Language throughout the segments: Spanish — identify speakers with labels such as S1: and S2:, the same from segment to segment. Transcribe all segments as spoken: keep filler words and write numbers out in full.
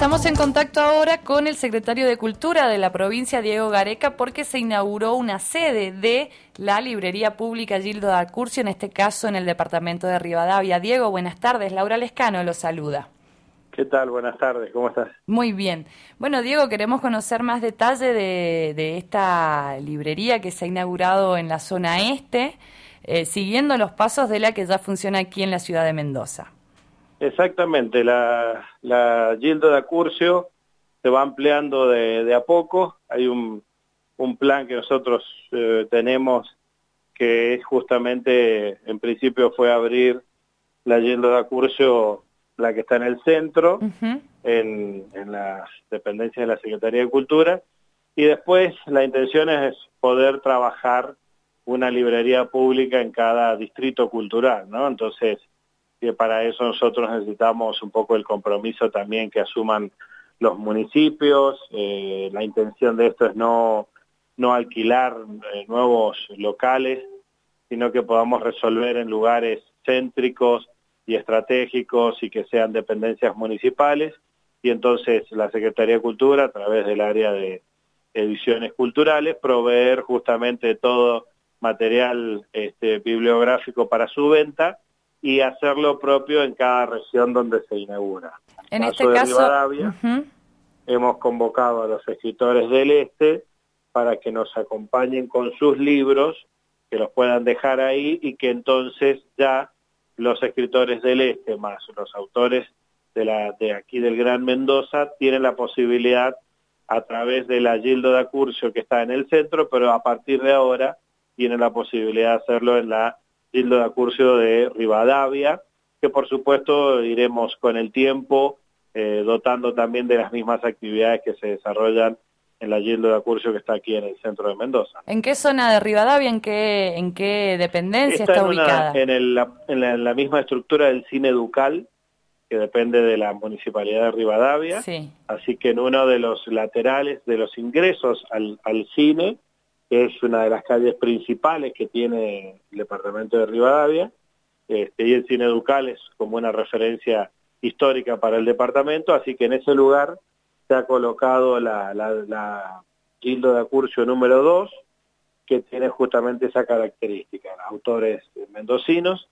S1: estamos en contacto ahora con el secretario de Cultura de la provincia, Diego Gareca, porque se inauguró una sede de la librería pública Gildo Dacurcio, en este caso en el departamento de Rivadavia. Diego, buenas tardes. Laura Lescano lo saluda.
S2: ¿Qué tal? Buenas tardes, ¿cómo estás?
S1: Muy bien. Bueno, Diego, queremos conocer más detalle de, de esta librería que se ha inaugurado en la zona este, eh, siguiendo los pasos de la que ya funciona aquí en la ciudad de Mendoza.
S2: Exactamente, la, la Gildo Dacurcio se va ampliando de, de a poco. Hay un, un plan que nosotros eh, tenemos que es justamente, en principio fue abrir la Gildo Dacurcio, la que está en el centro, uh-huh. en, en las dependencias de la Secretaría de Cultura, y después la intención es poder trabajar una librería pública en cada distrito cultural, ¿no? Entonces, que para eso nosotros necesitamos un poco el compromiso también que asuman los municipios. Eh, la intención de esto es no, no alquilar eh, nuevos locales, sino que podamos resolver en lugares céntricos y estratégicos y que sean dependencias municipales, y entonces la Secretaría de Cultura, a través del área de ediciones culturales, proveer justamente todo material este, bibliográfico para su venta, y hacer lo propio en cada región donde se inaugura.
S1: En
S2: caso
S1: este
S2: de
S1: caso,
S2: Rivadavia,
S1: uh-huh.
S2: hemos convocado a los escritores del Este para que nos acompañen con sus libros, que los puedan dejar ahí, y que entonces ya los escritores del Este, más los autores de, la, de aquí del Gran Mendoza, tienen la posibilidad, a través de la Gildo Dacurcio que está en el centro, pero a partir de ahora tienen la posibilidad de hacerlo en la Gildo Dacurcio de Rivadavia, que por supuesto iremos con el tiempo eh, dotando también de las mismas actividades que se desarrollan en la Gildo Dacurcio que está aquí en el centro de Mendoza.
S1: ¿En qué zona de Rivadavia, en qué, en qué dependencia está,
S2: está en
S1: ubicada?
S2: Una, en, el, en, la, en la misma estructura del Cine Ducal, que depende de la Municipalidad de Rivadavia,
S1: sí.
S2: Así que en uno de los laterales de los ingresos al, al cine, que es una de las calles principales que tiene el departamento de Rivadavia, este, y el Cine Ducal es como una referencia histórica para el departamento, así que en ese lugar se ha colocado la, la, la Gildo Dacurcio número dos, que tiene justamente esa característica, autores mendocinos,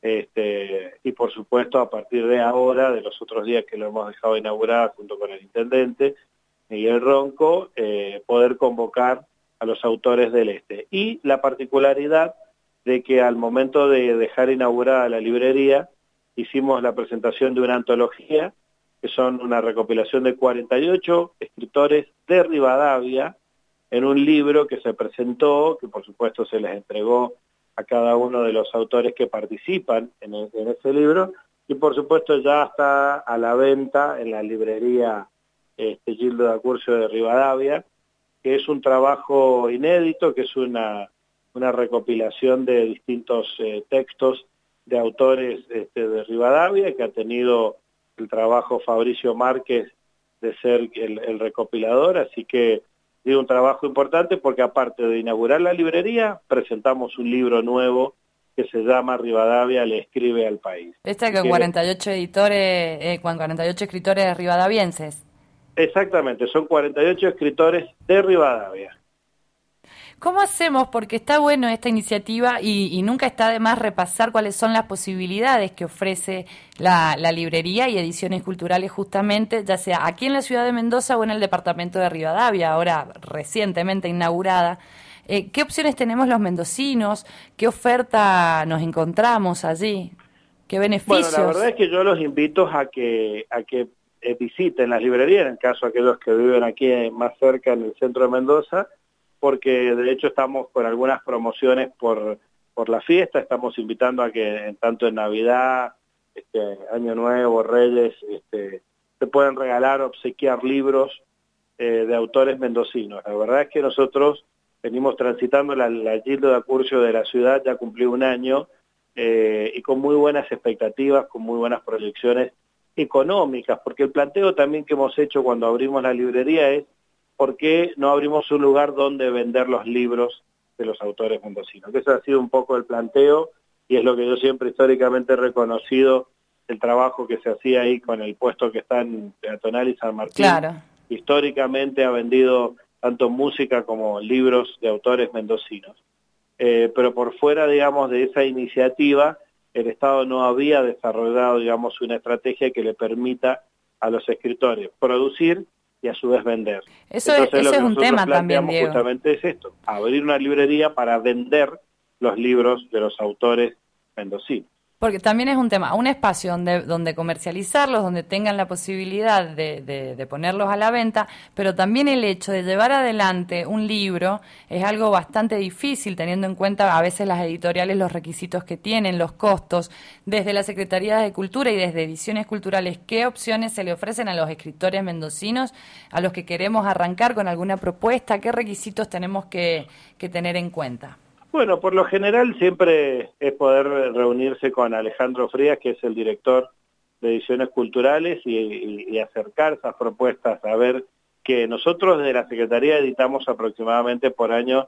S2: este, y por supuesto a partir de ahora, de los otros días que lo hemos dejado inaugurar junto con el intendente Miguel Ronco, eh, poder convocar a los autores del Este. Y la particularidad de que al momento de dejar inaugurada la librería, hicimos la presentación de una antología, que son una recopilación de cuarenta y ocho escritores de Rivadavia, en un libro que se presentó, que por supuesto se les entregó a cada uno de los autores que participan en, el, en ese libro, y por supuesto ya está a la venta en la librería este, Gildo Dacurcio de Rivadavia, que es un trabajo inédito, que es una, una recopilación de distintos eh, textos de autores este, de Rivadavia, que ha tenido el trabajo Fabricio Márquez de ser el, el recopilador, así que es un trabajo importante porque aparte de inaugurar la librería, presentamos un libro nuevo que se llama Rivadavia le escribe al país.
S1: Este con cuarenta y ocho editores, eh, con cuarenta y ocho escritores rivadavienses.
S2: Exactamente, son cuarenta y ocho escritores de Rivadavia.
S1: ¿Cómo hacemos? Porque está bueno esta iniciativa y, y nunca está de más repasar cuáles son las posibilidades que ofrece la, la librería y ediciones culturales justamente, ya sea aquí en la ciudad de Mendoza o en el departamento de Rivadavia, ahora recientemente inaugurada. Eh, ¿Qué opciones tenemos los mendocinos? ¿Qué oferta nos encontramos allí? ¿Qué beneficios?
S2: Bueno, la verdad es que yo los invito a que, a que eh, visiten las librerías, en el caso de aquellos que viven aquí eh, más cerca en el centro de Mendoza, porque de hecho estamos con algunas promociones por, por la fiesta, estamos invitando a que tanto en Navidad, este, Año Nuevo, Reyes, este, se puedan regalar, obsequiar libros eh, de autores mendocinos. La verdad es que nosotros venimos transitando la, la Gildo Dacurcio de la ciudad, ya cumplió un año, eh, y con muy buenas expectativas, con muy buenas proyecciones económicas, porque el planteo también que hemos hecho cuando abrimos la librería es ¿por qué no abrimos un lugar donde vender los libros de los autores mendocinos? Que ese ha sido un poco el planteo y es lo que yo siempre históricamente he reconocido el trabajo que se hacía ahí con el puesto que está en Peatonal y San Martín.
S1: Claro.
S2: Históricamente ha vendido tanto música como libros de autores mendocinos. Eh, pero por fuera, digamos, de esa iniciativa, el Estado no había desarrollado, digamos, una estrategia que le permita a los escritores producir y a su vez vender.
S1: Eso, Entonces, es, eso es un tema también, Diego.
S2: Justamente es esto, abrir una librería para vender los libros de los autores mendocinos.
S1: Porque también es un tema, un espacio donde, donde comercializarlos, donde tengan la posibilidad de, de, de ponerlos a la venta, pero también el hecho de llevar adelante un libro es algo bastante difícil, teniendo en cuenta a veces las editoriales, los requisitos que tienen, los costos. Desde la Secretaría de Cultura y desde Ediciones Culturales, ¿qué opciones se le ofrecen a los escritores mendocinos, a los que queremos arrancar con alguna propuesta? ¿Qué requisitos tenemos que, que tener en cuenta?
S2: Bueno, por lo general siempre es poder reunirse con Alejandro Frías, que es el director de Ediciones Culturales, y, y, y acercar esas propuestas, a ver que nosotros de la Secretaría editamos aproximadamente por año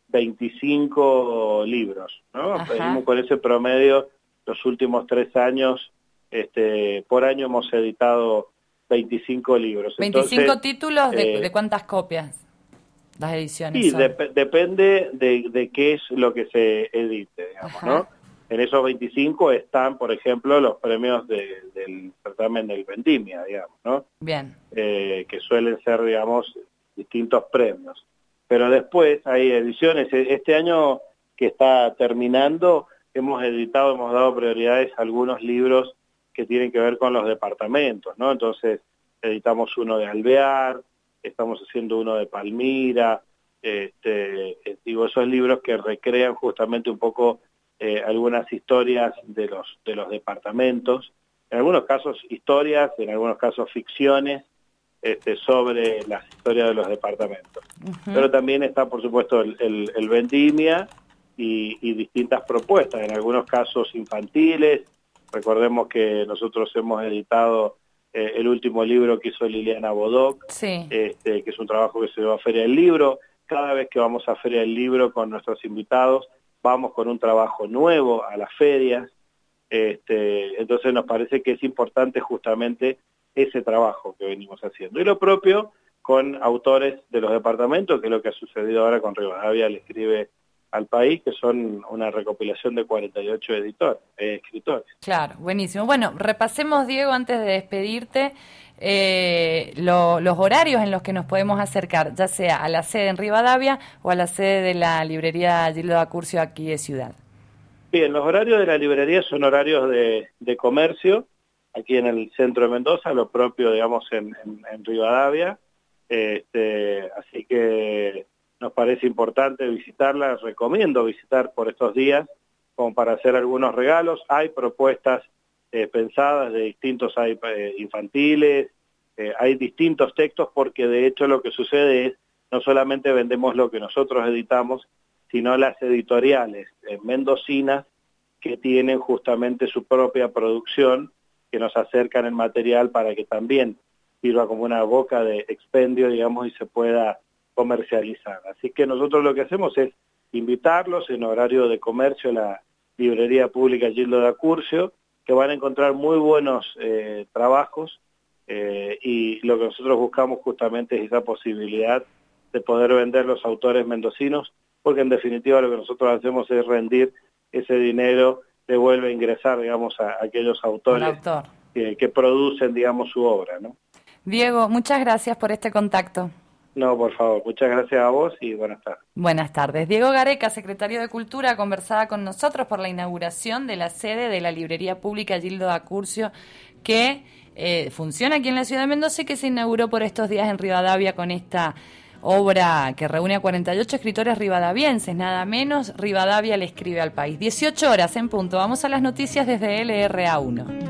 S2: veinticinco libros, ¿no? Venimos con ese promedio los últimos tres años, este, por año hemos editado veinticinco libros.
S1: ¿veinticinco
S2: Entonces,
S1: títulos de,
S2: eh,
S1: de cuántas copias? Las ediciones
S2: sí,
S1: son.
S2: dep depende de, de qué es lo que se edite, digamos, Ajá. ¿no? En esos veinticinco están, por ejemplo, los premios de, del certamen del Vendimia, digamos, ¿no?
S1: Bien.
S2: Eh, que suelen ser, digamos, distintos premios. Pero después hay ediciones. Este año que está terminando, hemos editado, hemos dado prioridades a algunos libros que tienen que ver con los departamentos, ¿no? Entonces, editamos uno de Alvear, estamos haciendo uno de Palmira, este, digo, esos libros que recrean justamente un poco eh, algunas historias de los, de los departamentos, en algunos casos historias, en algunos casos ficciones, este, sobre las historias de los departamentos. Uh-huh. Pero también está, por supuesto, el, el, el Vendimia y, y distintas propuestas, en algunos casos infantiles. Recordemos que nosotros hemos editado Eh, el último libro que hizo Liliana Bodoc,
S1: sí.
S2: este, que es un trabajo que se dio a Feria del Libro. Cada vez que vamos a Feria del Libro con nuestros invitados, vamos con un trabajo nuevo a las ferias. Este, entonces nos parece que es importante justamente ese trabajo que venimos haciendo. Y lo propio con autores de los departamentos, que es lo que ha sucedido ahora con Rivadavia le escribe al país, que son una recopilación de cuarenta y ocho editores, eh, escritores.
S1: Claro, buenísimo. Bueno, repasemos, Diego, antes de despedirte, eh, lo, los horarios en los que nos podemos acercar, ya sea a la sede en Rivadavia o a la sede de la librería Gildo Acurcio aquí de Ciudad.
S2: Bien, los horarios de la librería son horarios de, de comercio, aquí en el centro de Mendoza, lo propio, digamos, en, en, en Rivadavia, este, así que nos parece importante visitarla, recomiendo visitar por estos días, como para hacer algunos regalos. Hay propuestas eh, pensadas de distintos, hay eh, infantiles, eh, hay distintos textos, porque de hecho lo que sucede es, no solamente vendemos lo que nosotros editamos, sino las editoriales eh, mendocinas que tienen justamente su propia producción, que nos acercan el material para que también sirva como una boca de expendio, digamos, y se pueda comercializar. Así que nosotros lo que hacemos es invitarlos en horario de comercio a la librería pública Gildo Acurcio, que van a encontrar muy buenos eh, trabajos eh, y lo que nosotros buscamos justamente es esa posibilidad de poder vender los autores mendocinos, porque en definitiva lo que nosotros hacemos es rendir ese dinero, devuelve a ingresar, digamos, a, a aquellos autores
S1: autor.
S2: que, que producen, digamos, su obra, ¿no?
S1: Diego, muchas gracias por este contacto.
S2: No, por favor, muchas gracias a vos y buenas tardes.
S1: Buenas tardes. Diego Gareca, secretario de Cultura, conversaba con nosotros por la inauguración de la sede de la librería pública Gildo Acurcio, que eh, funciona aquí en la ciudad de Mendoza y que se inauguró por estos días en Rivadavia con esta obra que reúne a cuarenta y ocho escritores rivadavienses, nada menos. Rivadavia le escribe al país. dieciocho horas en punto. Vamos a las noticias desde L R A uno.